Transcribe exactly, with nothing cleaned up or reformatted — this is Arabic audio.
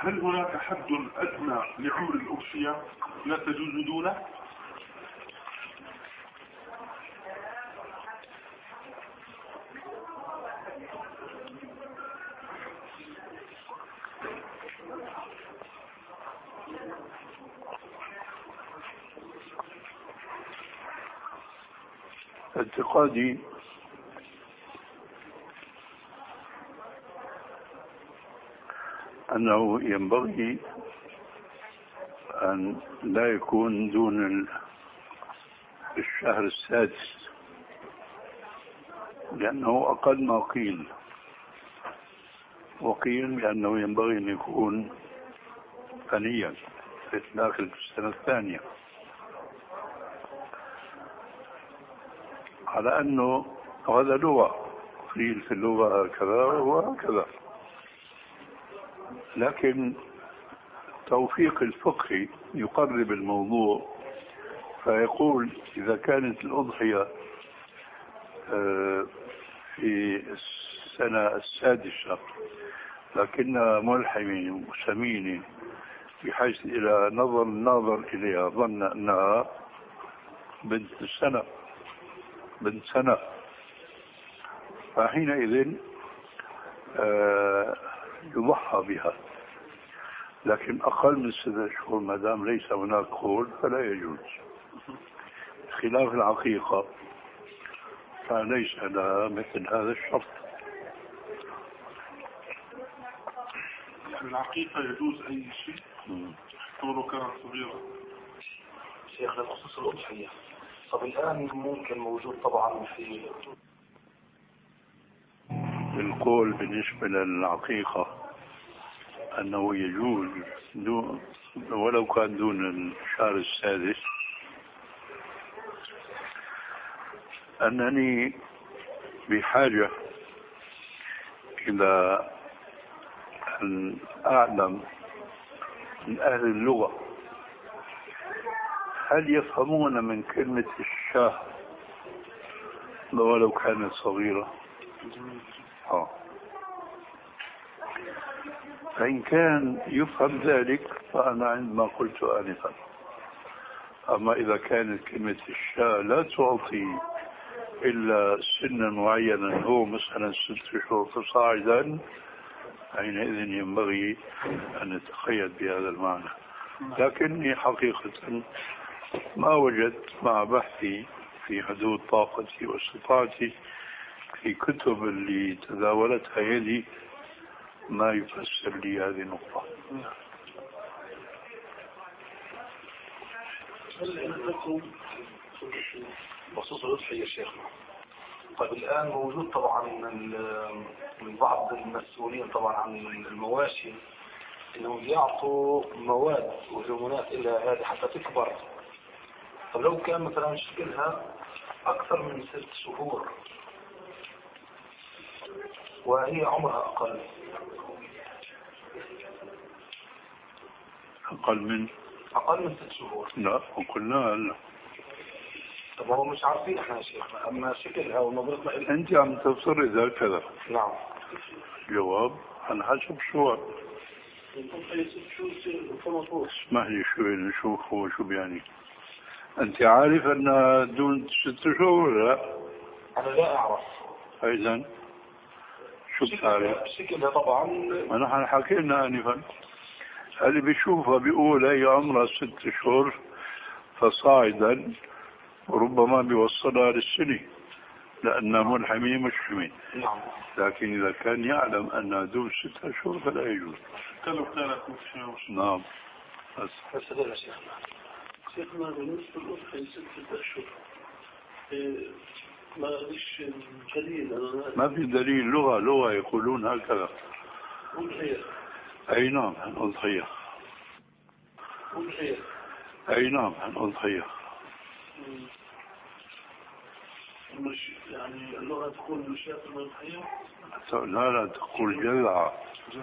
هل هناك حد أدنى لعمر الأضحية لا تجوز دونه؟ اعتقادي أنه ينبغي أن لا يكون دون الشهر السادس، لأنه أقل ما قيل، وقيل بأنه ينبغي أن يكون ثانيا في داخل السنة الثانية، على أنه هذا لغة، قيل في اللغة هكذا وهكذا. لكن توفيق الفقه يقرب الموضوع، فيقول إذا كانت الأضحية في السنة السادسة لكنها ملحمة وسمينة بحيث إذا نظر الناظر إليها ظن أنها بنت سنة بنت سنة فحينئذ يضحى بها. لكن أقل من ستة شهور ما دام ليس هناك قول فلا يجوز، خلاف العقيقة فليس لها مثل هذا الشرط. يعني العقيقة يجوز أي شيء حتى ولو كانت صغيرة. شيخنا بخصوص الأضحية، طب الآن ممكن موجود طبعا في القول بالنسبة للعقيقة أنه يجوز دون ولو كان دون الشهر السادس، أنني بحاجة إلى أن أعلم من أهل اللغة هل يفهمون من كلمة الشاه ولو كانت صغيرة. آه. فإن كان يفهم ذلك فأنا عندما قلت آنفا. أما إذا كانت كلمة الشاه لا تعطي إلا سنا معينا هو مثلا ست شهور فصاعدا، حينئذ ينبغي أن نتقيد بهذا المعنى. لكني حقيقة ما وجدت مع بحثي في حدود طاقتي واستطاعتي في كتب اللي تداولتها يدي ما يفسر لي هذه النقطة. هل عندكم بخصوص الأضحية يا شيخنا؟ طيب الآن موجود طبعا من بعض المسؤولين طبعا عن المواشي إنهم يعطوا مواد وهرمونات إلى هذه حتى تكبر. طب لو كان مثلا شكلها أكثر من ست شهور وهي عمرها أقل أقل من أقل من ست شهور؟ لا وقلنا لا. طب هو مش عارفين احنا يا شيخنا، أما شكلها ونظرتنا إلها. أنت عم تفترض هكذا. نعم. جواب على حسب الصور. اسمح لي شوي نشوف هو شو بيعني. أنت عارف أن دون ست شهور لا؟ أنا لا أعرف. إذن شو بتعرف؟ شكلها طبعا. نحن حكينا آنفا اللي بيشوفها بيقول هي عمرها ست شهور فصاعدا، وربما بيوصلها للسنة لأنها ملحمة مشحمة. نعم. لكن إذا كان يعلم أنها دون ستة شهور فلا يجوز. كانوا كانت مشحمة. نعم. بس. بس هذا يا شيخنا. شيخنا بالنسبة للأضحية ستة أشهر ما فيش دليل. ما في دليل، لغة لغة يقولون هكذا. أضحية. أي نعم الأضحية. أضحية. أي نعم الأضحية. مش يعني اللغة تقول مشاة الأضحية؟ لا لا تقول جذعة.